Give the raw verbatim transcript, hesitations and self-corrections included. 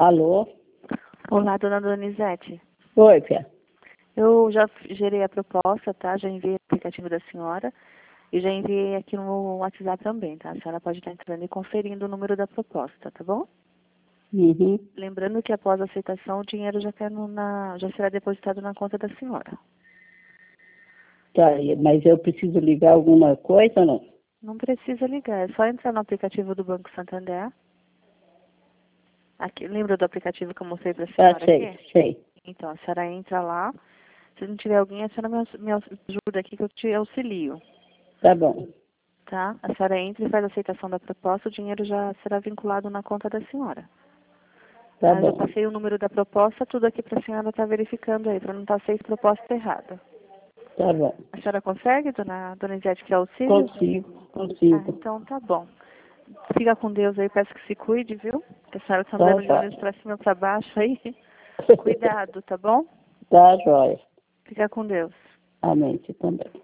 Alô? Olá, dona Donizete. Oi, Pia. Eu já gerei a proposta, tá? Já enviei o aplicativo da senhora e já enviei aqui no WhatsApp também, tá? A senhora pode estar entrando e conferindo o número da proposta, tá bom? Uhum. Lembrando que após a aceitação o dinheiro já, cai no- na, já será depositado na conta da senhora. Tá, e- mas eu preciso ligar alguma coisa ou não? Não precisa ligar, é só entrar no aplicativo do Banco Santander. Aqui, lembra do aplicativo que eu mostrei para a Ah, senhora sei, aqui? sei. Então, a senhora entra lá. Se não tiver alguém, a senhora me, aux- me aux- ajuda aqui que eu te auxilio. Tá bom. Tá? A senhora entra e faz a aceitação da proposta, o dinheiro já será vinculado na conta da senhora. Tá Tá? Eu já bom. passei o número da proposta, tudo aqui para a senhora estar verificando aí, para não estar seis propostas erradas. Tá bom. A senhora consegue, dona Donizete, que é auxílio? Consigo, Ah, consigo. então tá bom. Fica com Deus aí, peço que se cuide, viu? Que a senhora está Tá andando de olhos jóia. para cima e para baixo aí. Cuidado, tá bom? Tá jóia. Fica com Deus. Amém, você também.